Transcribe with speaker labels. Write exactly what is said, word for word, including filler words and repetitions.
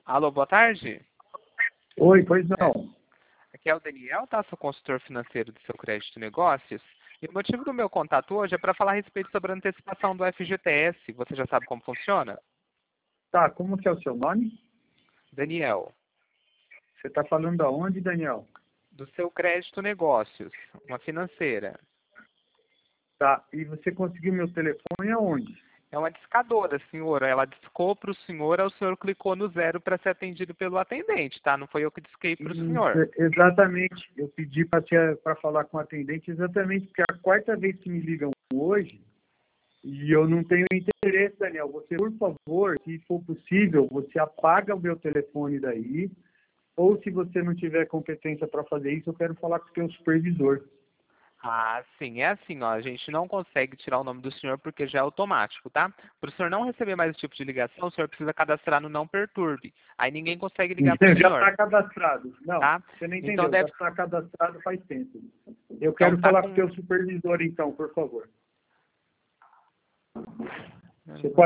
Speaker 1: Alô, boa tarde.
Speaker 2: Oi, pois não.
Speaker 1: Aqui é o Daniel, tá? Sou consultor financeiro do seu crédito e negócios. E o motivo do meu contato hoje é para falar a respeito sobre a antecipação do F G T S. Você já sabe como funciona?
Speaker 2: Tá, como que é o seu nome?
Speaker 1: Daniel,
Speaker 2: Você está falando da onde, Daniel?
Speaker 1: do seu crédito e negócios, uma financeira.
Speaker 2: Tá, e você conseguiu meu telefone aonde?
Speaker 1: É uma discadora, senhor. Ela discou para o senhor, aí o senhor clicou no zero para ser atendido pelo atendente, tá? Não foi eu que disquei para o senhor.
Speaker 2: Isso, exatamente. Eu pedi para falar com o atendente exatamente porque é a quarta vez que me ligam hoje e eu não tenho interesse, Daniel. Você, por favor, se for possível, você apaga o meu telefone daí, ou se você não tiver competência para fazer isso, eu quero falar com o seu supervisor.
Speaker 1: Ah, sim, é assim, ó, a gente não consegue tirar o nome do senhor porque já é automático, tá? Para o senhor não receber mais esse tipo de ligação, o senhor precisa cadastrar no Não Perturbe. Aí ninguém consegue ligar para o
Speaker 2: Já
Speaker 1: senhor,
Speaker 2: está cadastrado. Não,
Speaker 1: tá?
Speaker 2: você não
Speaker 1: Então
Speaker 2: entendeu. Já
Speaker 1: deve...
Speaker 2: está cadastrado faz tempo. Eu
Speaker 1: Então
Speaker 2: quero
Speaker 1: tá
Speaker 2: falar com o
Speaker 1: com...
Speaker 2: seu supervisor, então, por favor. Você pode